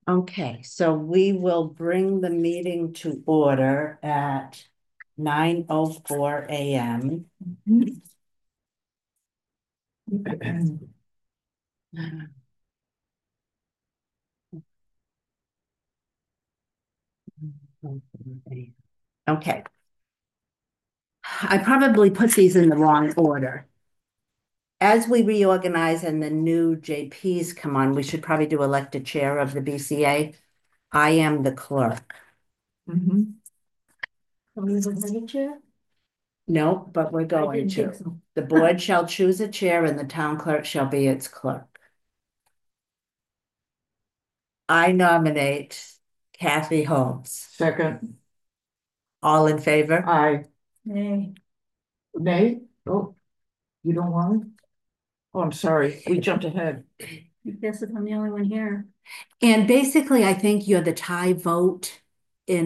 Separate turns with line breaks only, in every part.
Okay, so we will bring the meeting to order at 9:04 a.m. Okay. I probably put these in the wrong order. As we reorganize and the new JPs come on, we should probably do elect a chair of the BCA. I am the clerk.
Mhm.
Are we the chair?
No, but we're going
didn't think
to.
so.
The board shall choose a chair and the town clerk shall be its clerk. I nominate Kathy Holmes.
Second,
All in favor?
aye.
Nay.
Nay? Oh, you don't want it? Oh, I'm sorry, we jumped ahead.
I guess if I'm the only one here.
And basically, I think you're the tie vote in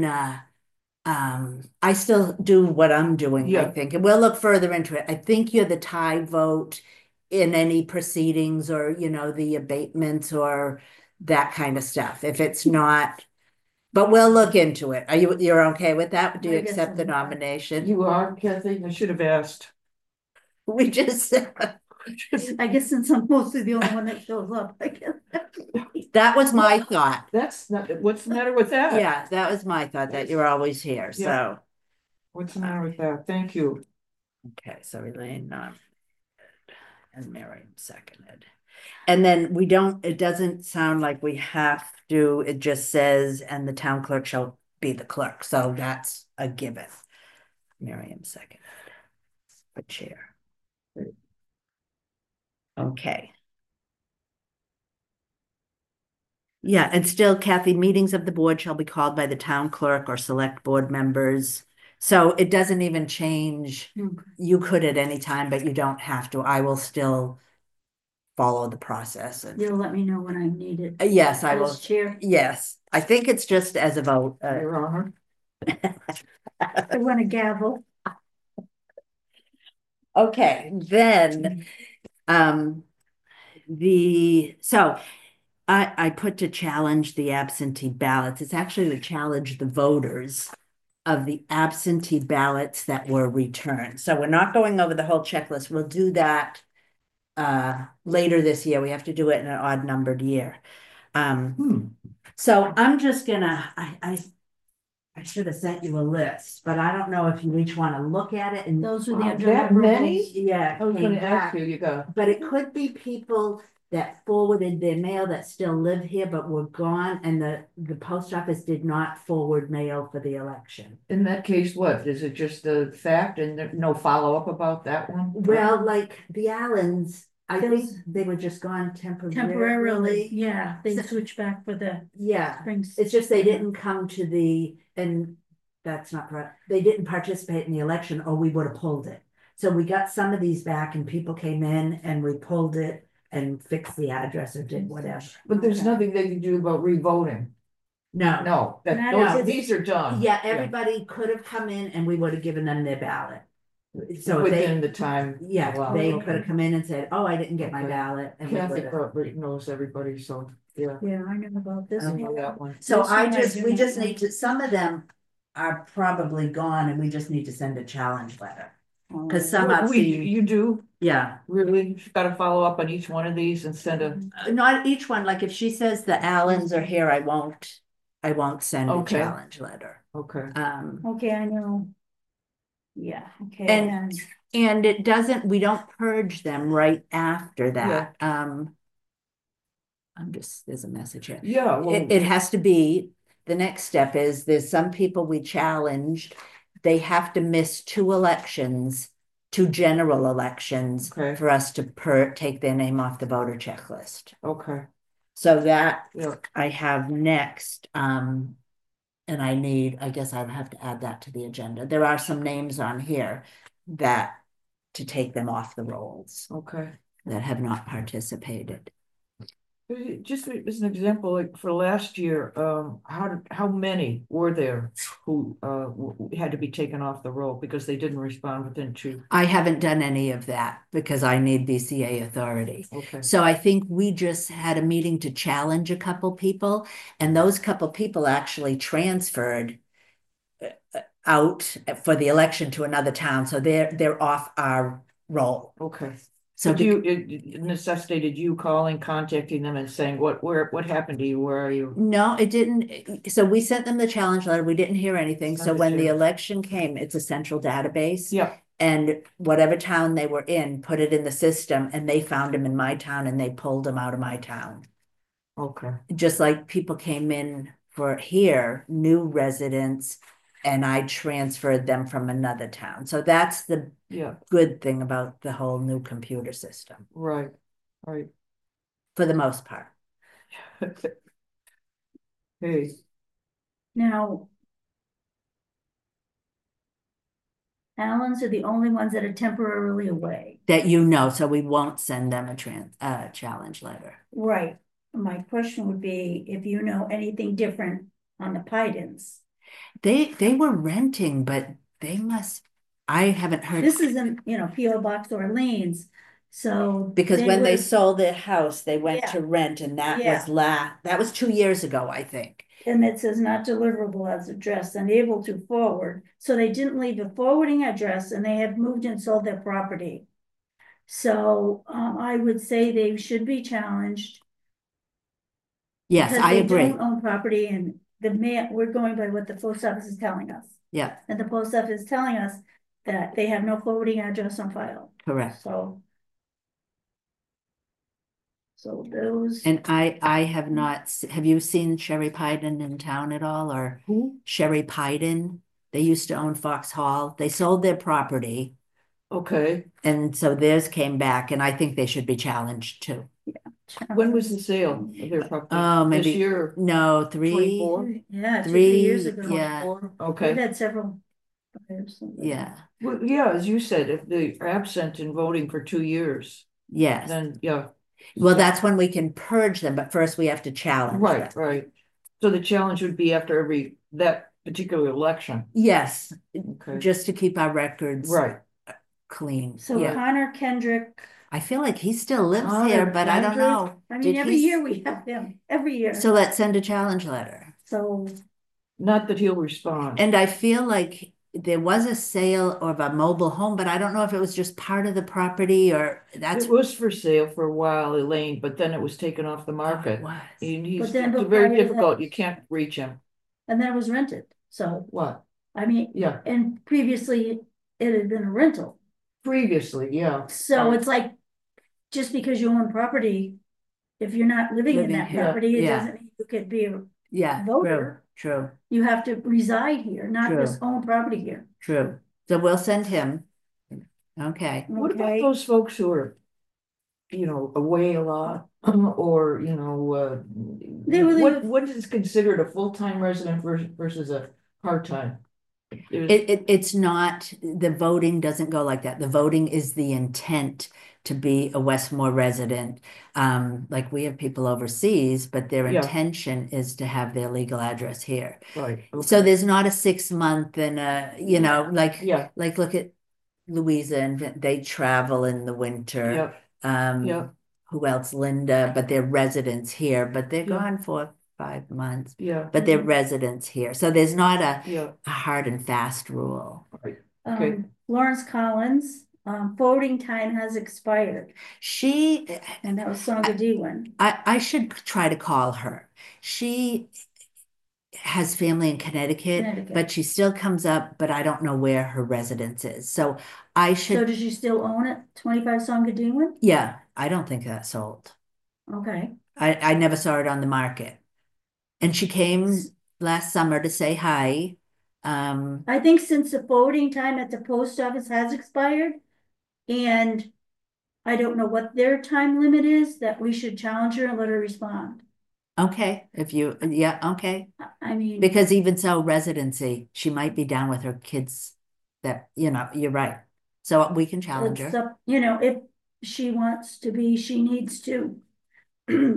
I still do what I'm doing, I
Yeah.
think, and we'll look further into it. I think you're the tie vote in any proceedings or, the abatements or that kind of stuff. If it's not, but we'll look into it. You're okay with that? Do you
I guess
accept the
so.
nomination?
You are, Kathy? I should have asked.
We just,
I guess since I'm mostly the only one that shows up, I guess.
that was my thought.
That's not, what's the matter with that?
Yeah, that was my thought that you're always here,
Yeah.
so.
What's the matter with that? Thank you.
Okay, so Elaine nominated and Miriam seconded. And then it doesn't sound like we have to, it just says, and the town clerk shall be the clerk, so that's a given. Miriam seconded. The chair. Okay. Yeah, and still Kathy, meetings of the board shall be called by the town clerk or select board members. So it doesn't even change. You could at any time, but you don't have to. I will still follow the process. And
You'll let me know when I need it.
yes, I will.
As chair.
Yes, I think it's just as a vote.
Your Honor.
I want a gavel.
Okay, then, so I put to challenge the absentee ballots. It's actually to challenge the voters of the absentee ballots that were returned. So we're not going over the whole checklist. We'll do that later this year. We have to do it in an odd numbered year. So I'm just gonna, I should have sent you a list, but I don't know if you each want to look at it and.
Those are the
That many?
undeliverable.
Yeah.
I was
came
gonna
back.
ask you got.
But it could be people that forwarded their mail that still live here but were gone, and the post office did not forward mail for the election.
In that case, what? Is it just the fact and no follow-up about that one?
Well, like the Allens, I think they were just gone temporarily.
Yeah, they switched back for the
Yeah,
springs.
it's just they didn't come to and that's not correct. They didn't participate in the election or we would have pulled it. So we got some of these back and people came in and we pulled it and fixed the address or did whatever.
But there's nothing they can do about revoting.
No.
No, these are done.
Yeah, everybody could have come in and we would have given them their ballot. So
within the time.
Yeah,
allowed.
they could have come in and said, oh, I didn't get my
Okay.
ballot. And we
Kathy
would have.
probably knows everybody, so yeah.
Yeah, I know about this
I
one.
know that one.
So
This one I do
we
not
just
know.
need to, some of them are probably gone and we just need to send a challenge letter. Cause some I've seen,
You do
yeah,
really gotta follow up on each one of these and send a,
not each one, like if she says the Allens are here, I won't send a
Okay.
challenge letter.
okay.
Okay, I know. Yeah, okay.
And we don't purge them right after that. There's a message here.
Yeah, well,
It has to be, the next step is there's some people we challenged, they have to miss two general elections
Okay.
for us to take their name off the voter checklist.
okay,
So that
yeah,
I have next, and I guess I'd have to add that to the agenda. There are some names on here to take them off the rolls
okay.
that have not participated.
Just as an example, like for last year, how many were there who, had to be taken off the roll because they didn't respond within two?
I haven't done any of that because I need BCA authority.
Okay,
So I think we just had a meeting to challenge a couple people, and those couple people actually transferred out for the election to another town, so they're off our roll.
okay.
So
But it necessitated you calling, contacting them and saying, what happened to you? Where are you?
no, it didn't. So we sent them the challenge letter. We didn't hear anything. So when the
Understood.
election came, it's a central database.
Yeah,
And whatever town they were in, put it in the system, and they found them in my town and they pulled them out of my town.
okay,
Just like people came in for here, new residents, and I transferred them from another town. So that's the
yeah,
good thing about the whole new computer system,
right, right.
for the most part.
Hey,
Now, Allens are the only ones that are temporarily away.
That you know, so we won't send them a challenge letter.
Right. My question would be if you know anything different on the Pidens.
They were renting, but they must, I haven't heard.
This isn't, P.O. Box Orleans, so.
Because when they
would've-
sold their house, they went
Yeah.
to rent, and that
Yeah.
was that was 2 years ago, I think.
And it says not deliverable as address, unable to forward. So they didn't leave a forwarding address and they have moved and sold their property. So I would say they should be challenged.
Yes,
because
I
they
agree.
don't own property and the mail, we're going by what the post office is telling us.
Yeah,
And the post office is telling us that they have no forwarding address on file.
correct.
So. So those.
And I have not, have you seen Sherry Piden in town at all, or
who?
Sherry Piden? They used to own Fox Hall. They sold their property,
Okay,
and so theirs came back, and I think they should be challenged too.
when was the sale of their property?
Oh,
This
maybe,
year?
no,
24?
Yeah, 2, 3
3,
years ago.
yeah,
24?
We've
Okay,
had several. buyers.
yeah,
well, yeah, as you said, if they're absent and voting for 2 years,
yes.
then, yeah,
Well, that's when we can purge them, but first we have to challenge
right,
them.
right. So the challenge would be after that particular election,
Yes,
okay,
just to keep our records
right.
clean.
So
Yeah,
Connor Kendrick,
I feel like he still lives
Connor
here, but I don't
Kendrick?
know.
I mean,
Did
every
he-
year we have him, every year.
So let's send a challenge letter.
So,
Not that he'll respond.
And I feel like there was a sale of a mobile home, but I don't know if it was just part of the property or that's.
It was for sale for a while, Elaine, but then it was taken off the
Oh,
market.
it was.
And he's
But then
very
prior to that-
difficult, you can't reach him.
and then it was rented, so,
What?
I mean,
Yeah,
and previously it had been a rental.
previously, yeah.
So it's like, just because you own property, if you're not living in
Living
that
here,
property, it
yeah.
doesn't mean you could be
Yeah, true,
voter.
true,
You have to reside here, not
True.
just own property here.
true. So we'll send him. Okay.
What about
Okay.
those folks who are, away a lot, or,
They really-
what is considered a full-time resident versus a part-time?
It's not, the voting doesn't go like that. The voting is the intent to be a Westmore resident. Like we have people overseas, but their
Yeah.
intention is to have their legal address here.
Right.
So
okay.
there's not a 6 month and like,
Yeah,
like look at Louisa and they travel in the winter.
yeah, yeah,
Who else? Linda, but they're residents here, but they're
Yeah.
gone for 5 months,
yeah,
but they're residents here. So there's not
yeah,
a hard and fast rule.
right. Okay.
Lawrence Collins, voting time has expired,
She,
and that was Songa Dewin.
I should try to call her. She has family in Connecticut,
Connecticut.
but she still comes up, but I don't know where her residence is. So I
So
should,
does she still own it, 25 Songa Dewin?
yeah, I don't think that's sold.
Okay,
I never saw it on the market. And she came last summer to say hi.
I think since the voting time at the post office has expired, and I don't know what their time limit is, that we should challenge her and let her respond.
Okay, yeah, okay.
I mean,
Because even so, residency, she might be down with her kids that, you're right. So we can challenge
it's
her.
up, if she wants to be, she needs to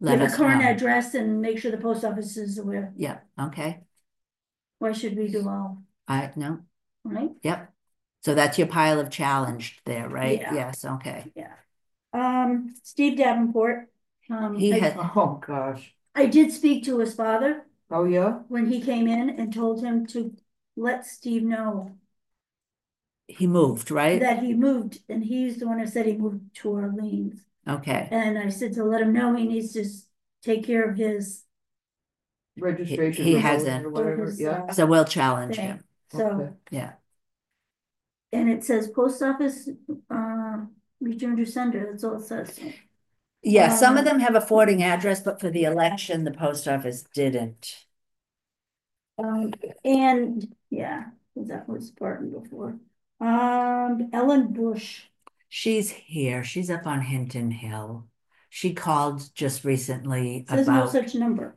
let
Give a
us
current
know.
address and make sure the post office is aware.
Yeah, okay,
Why should we do all,
no,
right?
yep. So that's your pile of challenged there, right?
Yeah.
Yes, okay.
Yeah. Steve Davenport,
He had,
Oh, gosh.
I did speak to his father
Oh, yeah?
when he came in and told him to let Steve know
he moved, right?
that he moved, and he's the one who said he moved to Orleans.
Okay,
And I said to let him know he needs to take care of his
Registration.
He
for voting
hasn't.
Or whatever,
his,
yeah.
so we'll challenge
thing.
him,
So,
Okay.
yeah.
and it says post office, return to sender, that's all it says.
Yeah, some of
Um,
them have a forwarding address, but for the election, the post office didn't.
And, yeah, that was Barton before. Ellen Bush,
She's here, she's up on Hinton Hill. She called just recently
says no
about,
such number.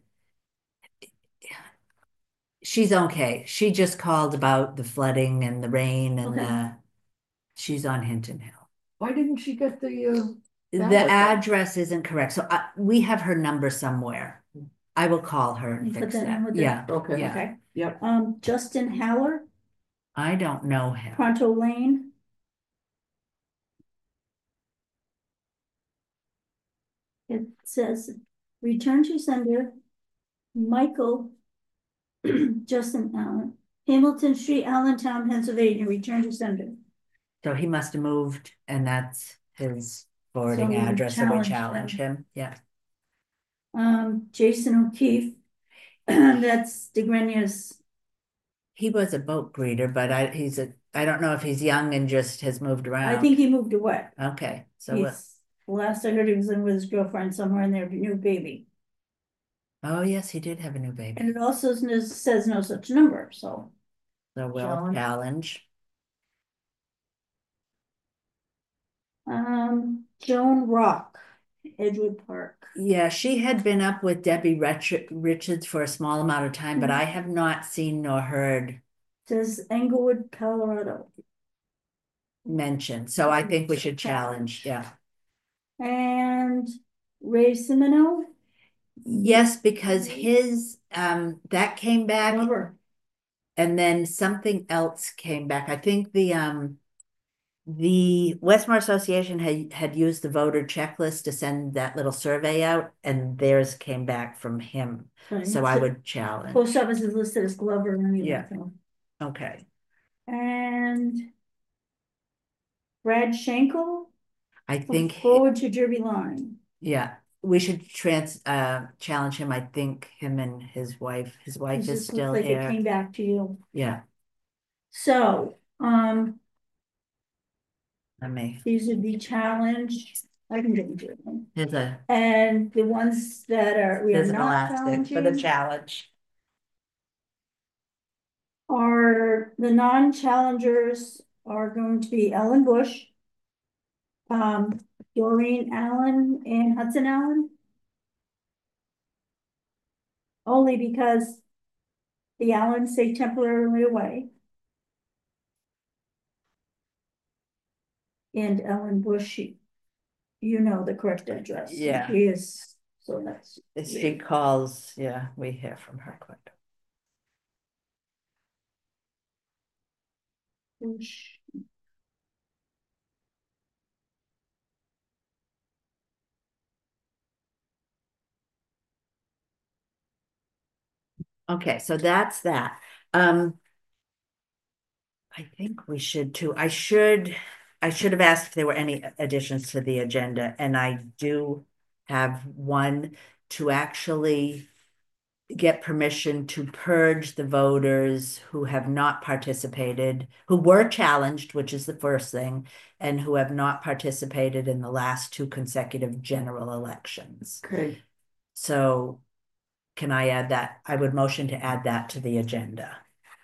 she's okay. She just called about the flooding and the rain and
Okay.
the, she's on Hinton Hill.
Why didn't she get the,
The
Ballot then.
address isn't correct, so we have her number somewhere. I will call her and
You put
fix
that in
that,
with the-
yeah,
okay,
yeah.
Okay.
yep.
Justin Haller,
I don't know him.
Pronto Lane. It says, return to sender, Michael Justin Allen, Hamilton Street, Allentown, Pennsylvania, return to sender.
So he must have moved and that's his forwarding
So we
address, so we
challenge
challenge
them.
him, yeah.
Jason O'Keefe, that's DeGrenia's.
He was a boat breeder, but I don't know if he's young and just has moved around.
I think he moved away.
Okay, so,
He's, last I heard he was in with his girlfriend somewhere in their new baby.
oh, yes, he did have a new baby.
And it also says no such number, so.
So we'll
Challenge.
challenge.
Joan Rock, Edgewood Park.
Yeah, she had been up with Debbie Richards for a small amount of time, but I have not seen nor heard
Says Englewood, Colorado.
mentioned, so I think we should challenge, yeah.
And Ray Simino,
Yes, because his, that came back
Glover.
and then something else came back. I think the Westmore Association had used the voter checklist to send that little survey out and theirs came back from him. So I would challenge.
Post office is listed as Glover.
Yeah. Okay.
And Brad Schenkel,
I think,
forward to Derby Line.
yeah, we should challenge him. I think him and his wife
This
is
just
still
looks like it
here.
came back to you.
Yeah,
So,
I may,
these would be challenged. I can get into it.
there's
And the ones that we are
an
not
elastic for the
challenging
challenge.
are the non-challengers are going to be Ellen Bush, Doreen Allen and Hudson Allen. Only because the Allens stay temporarily away. And Ellen Bush, you know the correct address.
Yeah.
He is, so that's.
If she calls, yeah, we hear from her quick.
Bush.
Okay, so that's that. I think we should too. I should have asked if there were any additions to the agenda, and I do have one to actually get permission to purge the voters who have not participated, who were challenged, which is the first thing, and who have not participated in the last two consecutive general elections.
Okay,
So can I add that? I would motion to add that to the agenda.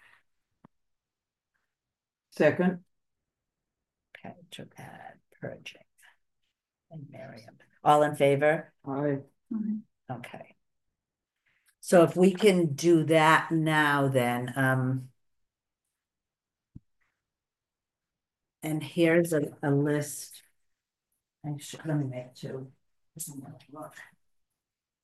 second,
Okay, to add purging. And Miriam. All in favor? Okay. So if we can do that now, then, and here's a list. Let me make two. Look.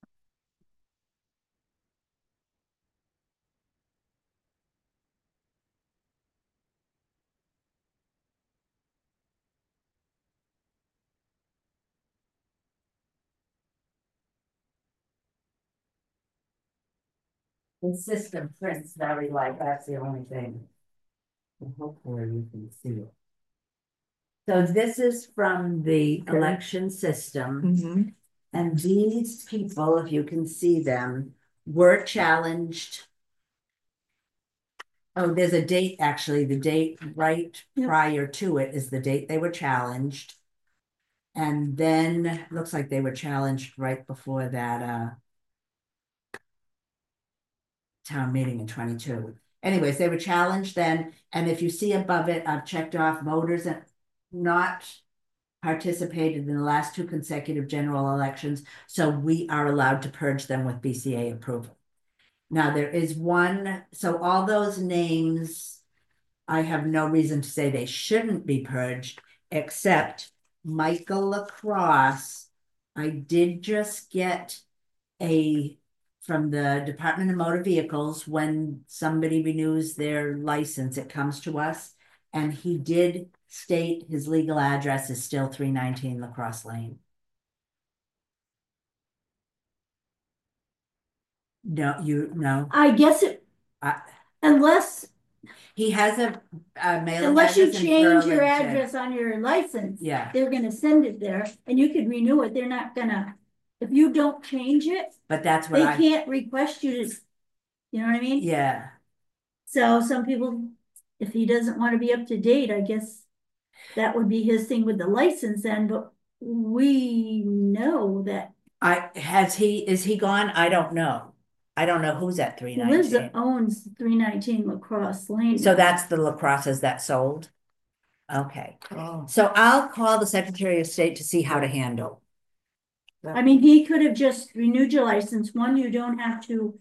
The system prints very light, that's the only thing. And hopefully you can see it. So this is from the
Okay.
election system,
Mhm.
and these people, if you can see them, were challenged. Oh, there's a date, actually, the date right
Yep.
prior to it is the date they were challenged. And then, looks like they were challenged right before that, town meeting in 22. Anyways, they were challenged then, and if you see above it, I've checked off voters that not participated in the last 2 consecutive general elections, so we are allowed to purge them with BCA approval. Now, there is one, so all those names, I have no reason to say they shouldn't be purged, except Michael Lacrosse. I did just get from the Department of Motor Vehicles, when somebody renews their license, it comes to us. And he did state his legal address is still 319 Lacrosse Lane. No, no,
I guess it,
I-
unless,
he has a mailing
unless you
address in
change your
Burlington.
address on your license.
Yeah,
They're gonna send it there and you could renew it. They're not gonna, if you don't change it,
but that's what
they
I,
can't request you to, you know what I mean?
yeah.
So some people, if he doesn't want to be up to date, I guess that would be his thing with the license then, but we know that
Is he gone? I don't know. I don't know who's at
Liz
319.
owns 319 Lacrosse Lane.
So that's the Lacrosses that sold? Okay,
Oh,
so I'll call the Secretary of State to see how to handle.
I mean, he could have just renewed your license. One, you don't have to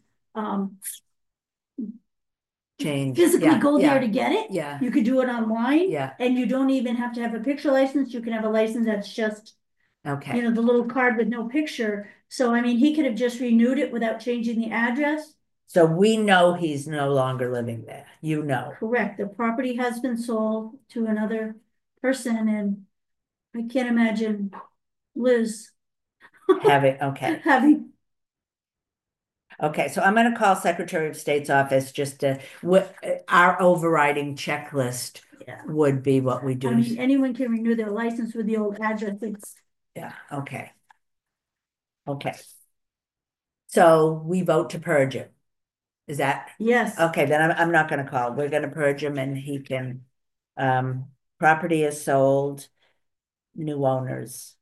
Change.
physically
Yeah,
go there
yeah,
to get it.
yeah,
You could do it online.
yeah,
And you don't even have to have a picture license. You can have a license that's just, you
okay.
know, the little card with no picture. So I mean, he could have just renewed it without changing the address.
So we know he's no longer living there, you know.
Correct. The property has been sold to another person and I can't imagine Liz
Okay,
having,
okay, so I'm gonna call Secretary of State's office just to, our overriding checklist
yeah.
would be what we do.
I mean, anyone can renew their license with the old address. It's,
Yeah, okay. Okay. So we vote to purge it. Is that,
yes.
okay, then I'm not gonna call. We're gonna purge him and he can, property is sold, new owners.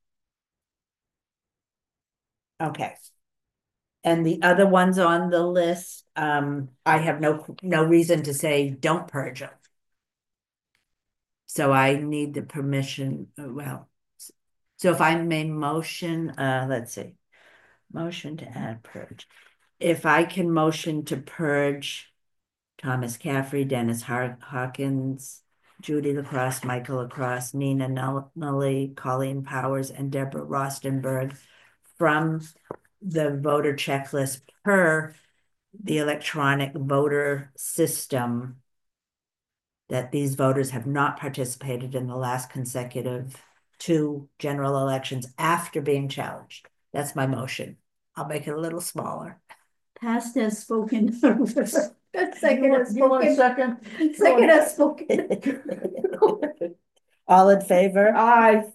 Okay. And the other ones on the list, I have no reason to say don't purge them. So I need the permission, well, so if I may motion, let's see. Motion to add purge. If I can motion to purge Thomas Caffrey, Dennis Hawkins, Judy Lacrosse, Michael Lacrosse, Nina Nully, Colleen Powers, and Deborah Rostenberg from the voter checklist per the electronic voter system, that these voters have not participated in the last consecutive 2 general elections after being challenged. That's my motion. I'll make it a little smaller.
Past has spoken. Second has
you want a
spoken.
second?
Second has spoken.
All in favor?
Aye.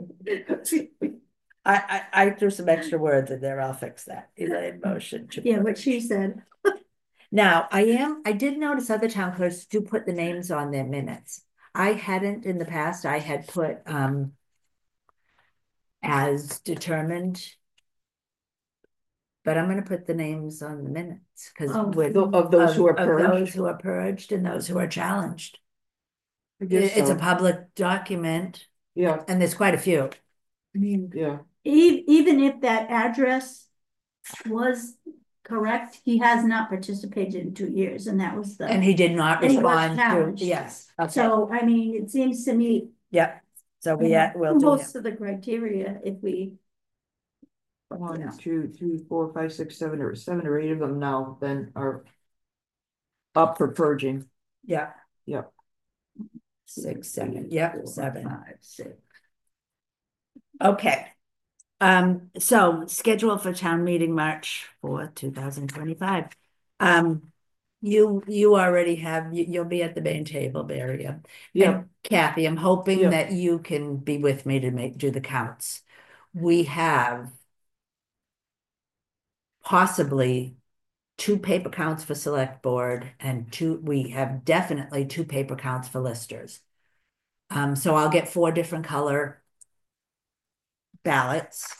I threw some extra words in there. I'll fix that. Elaine motion to.
Yeah, what she said.
Now, I did notice other town clerks do put the names on their minutes. I hadn't in the past. I had put as determined. But I'm gonna put the names on the minutes because
Oh,
Of those who are
of those
purged.
who are purged and those who are challenged.
I guess
It's a
so.
public document
Yeah,
and there's quite a few.
I mean,
yeah.
even if that address was correct, he has not participated in 2 years, and that was
And
the,
he did not
And he was
respond to,
challenged.
yes, okay,
so, I mean, it seems to me.
yeah. So
you know,
we'll do
most
him.
of the criteria, if we,
1,
Yeah.
2, 3, 4, 5, 6, 7, or 7 or 8 of them now then are up for purging.
Yeah.
Yep.
6, 7, yep, 7.
5, 6.
Okay. So schedule for town meeting March 4th, 2025. You already have, you'll be at the main table, Barry.
Yeah,
And Kathy, I'm hoping
Yeah.
that you can be with me to do the counts. We have possibly two paper counts for select board and we have definitely two paper counts for listers. So I'll get four different color ballots.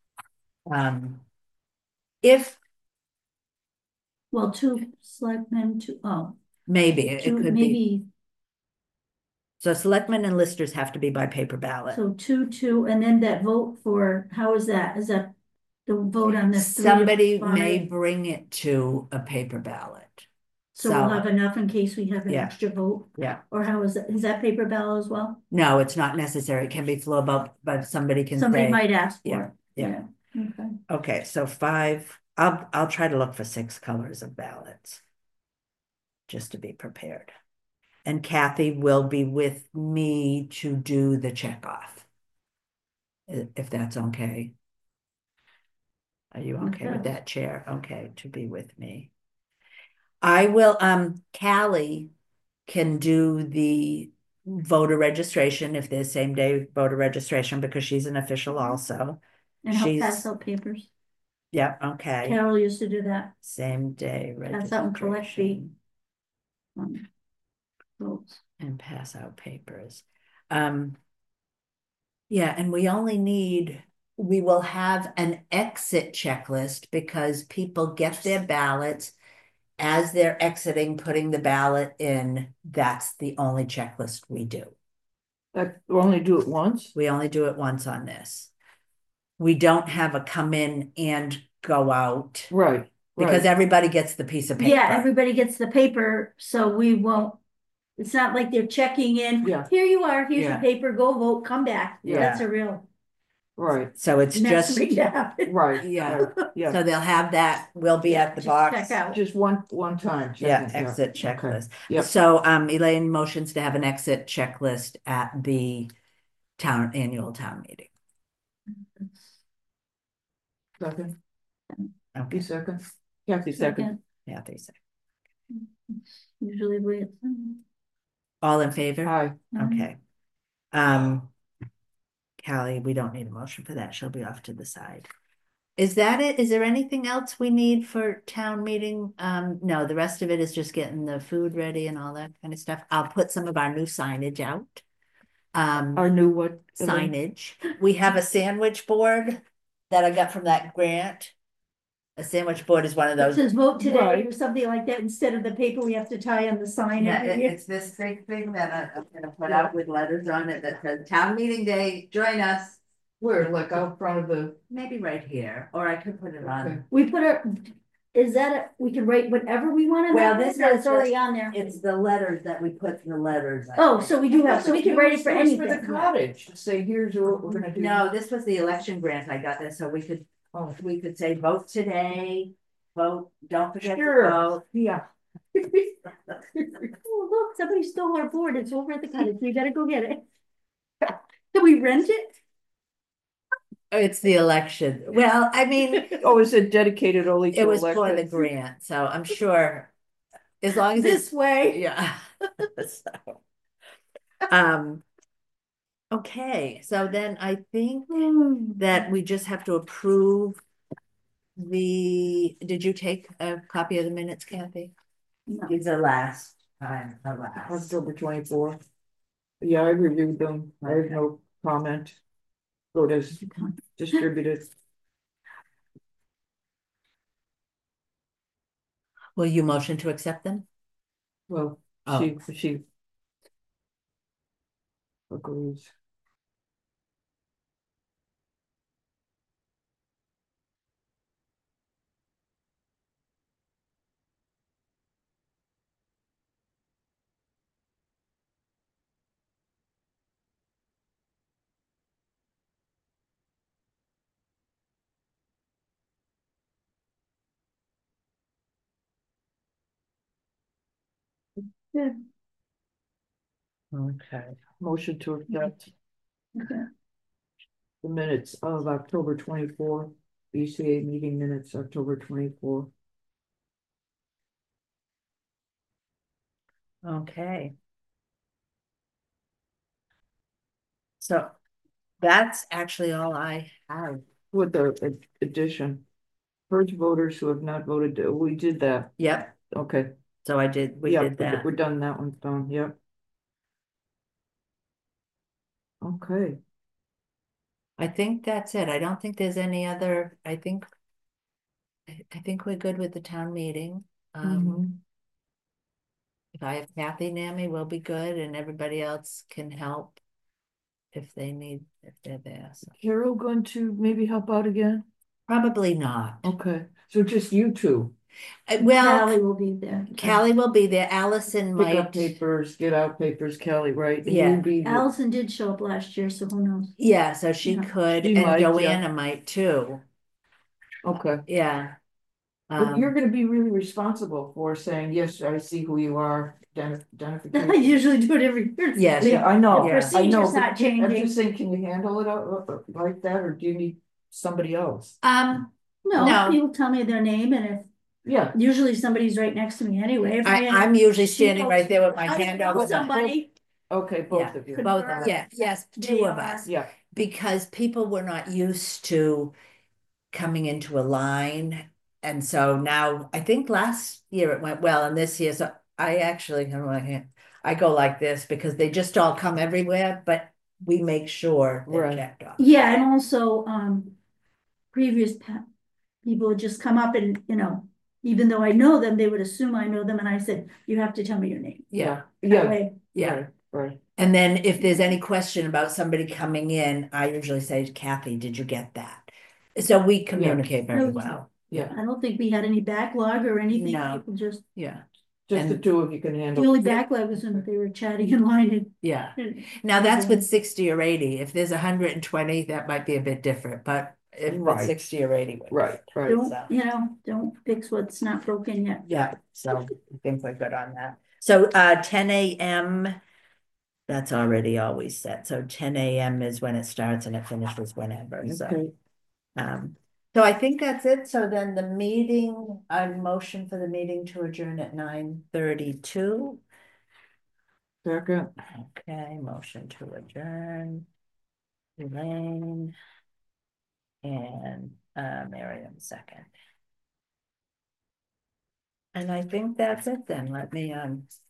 If
Well, two selectmen,
maybe it
two,
could be,
maybe,
so selectmen and listers have to be by paper ballot.
so two, and then that vote for, how is that? Is that the vote on the 3 to
Somebody may
5?
bring it to a paper ballot.
So we'll have enough in case we have an
Yeah.
extra vote?
Yeah.
Or how is that? Is that paper ballot as well?
No, it's not necessary. It can be flow about, but somebody can
Somebody
say,
might ask
yeah,
for it.
yeah.
Okay.
okay, so five, I'll try to look for 6 colors of ballots. Just to be prepared. And Kathy will be with me to do the check off. If that's okay. Are you okay with
Okay.
that, Chair? Okay, to be with me. I will, Callie can do the voter registration if there's same day voter registration because she's an official also.
And help
She's-
pass out papers.
Yeah, okay.
Carol used to do that.
Same day
Pass out and collect the
registration
votes.
and pass out papers. Yeah, and we will have an exit checklist because people get their ballots as they're exiting, putting the ballot in. That's the only checklist we do.
we only do it once?
We only do it once on this. We don't have a come in and go out
Right,
because
right.
everybody gets the piece of paper.
Yeah, everybody gets the paper, so we won't, it's not like they're checking in.
Yeah.
Here you are, here's your
Yeah.
paper, go vote, come back.
Yeah.
That's a real
Right,
So it's
mess
just,
waiting to happen.
right.
Yeah.
right, Yeah,
so they'll have that, we'll be at the
Just
box.
check out.
just one time.
Yeah,
checking,
exit
okay,
checklist.
Yep.
So Elaine motions to have an exit checklist at the annual town meeting.
Second,
Okay,
you second? Kathy second.
yeah, they say.
Usually we.
All in favor?
Hi,
Okay. Callie, we don't need a motion for that. She'll be off to the side. Is that it? Is there anything else we need for town meeting? No, the rest of it is just getting the food ready and all that kind of stuff. I'll put some of our new signage out.
our new what? Elaine?
Signage. We have a sandwich board that I got from that grant. A sandwich board is one of
It
those.
says vote today
Right.
or something like that instead of the paper we have to tie on the sign
Yeah,
every year.
it's this big thing that I'm gonna put out with letters on it that says town meeting day, join us.
Where, like out front of the,
Maybe right here, or I could put it
okay,
on.
We put is that we can write whatever we want in
Well,
that,
this
list, or
is
it's already on there.
It's the letters that we put the letters.
Oh, so we do have, so we can write it for
It was
anything.
For the cottage, say, here's what we're gonna do.
No, this was the election grant. I got this, so
Oh,
we could say vote today, vote, don't forget to
Sure.
vote.
yeah.
Oh, look, somebody stole our board. It's over at the cottage. We gotta go get it. Can we rent it?
It's the election. Well, I mean,
Oh, is it dedicated only to
it was for the
elections?
grant, so I'm sure as long as
This way.
yeah. So, um, okay, so then I think that we just have to approve did you take a copy of the minutes, Kathy?
No.
These are last time, the last.
October 24th. Yeah, I reviewed them. I have no comment. Vote as distributed.
Will you motion to accept them?
Well,
Oh.
she agrees.
Yeah.
Okay.
Motion to accept
Okay.
the minutes of October 24th, BCA meeting minutes, October 24th.
Okay. So that's actually all I have.
With the addition. Purge voters who have not voted, we did that,
Yep,
okay.
so we
Yeah,
did that.
we're done, that one's done, yep. Okay,
I think that's it. I don't think there's any other, I think we're good with the town meeting.
mhm.
If I have Kathy near me, we'll be good, and everybody else can help if they're there. So
Carol going to maybe help out again?
probably not.
Okay, so just you two,
Well,
Callie will be there.
Callie will be there. Allison
pick up
might.
papers, get out papers, Kelly, right? And
Yeah.
you'd be,
Allison did show up last year, so who knows?
Yeah, so she
Yeah.
could,
She
and
might, yeah.
Joanna might too.
okay.
Yeah.
But you're gonna be really responsible for saying, yes, I see who you are,
I
identification.
usually do it every year.
Yes.
Yeah, I know,
Yeah.
I know,
Procedure's
but
not
I'm
changing.
just saying, can you handle it like that, or do you need somebody else?
No,
No.
people tell me their name and if,
Yeah,
usually somebody's right next to me anyway. If
I'm usually standing
people-
right there with my
I
hand
know
over the.
somebody.
okay, both of you,
Both,
Confirm.
yes,
They
two of
are.
us.
yeah,
Because people were not used to coming into a line. And so now, I think last year it went well, and this year, so I actually, I go like this because they just all come everywhere, but we make sure they're
Right.
checked off.
Yeah, and also, previous people would just come up and, even though I know them, they would assume I know them, and I said, you have to tell me your name.
Yeah,
That
yeah,
way,
yeah.
right, right,
And then if there's any question about somebody coming in, I usually say, Kathy, did you get that? So we communicate very
No,
well.
yeah,
I don't think we had any backlog or anything.
No.
People just,
Yeah,
just the
And-
two of you can
the
handle.
only backlog was when they were chatting in line
yeah.
and.
Now that's with 60 or 80. If there's 120, that might be a bit different, but if it's
Right.
60 or 80. we're
Right,
good.
right,
Don't,
So,
don't fix what's not broken yet.
yeah, so I think we're good on that. So 10 a.m. That's already always set. So 10 a.m. is when it starts and it finishes whenever. So
okay,
so I think that's it. So then the meeting, I motion for the meeting to adjourn at 9:32.
second,
Okay, motion to adjourn. Elaine. And Miriam second. And I think that's it then. Let me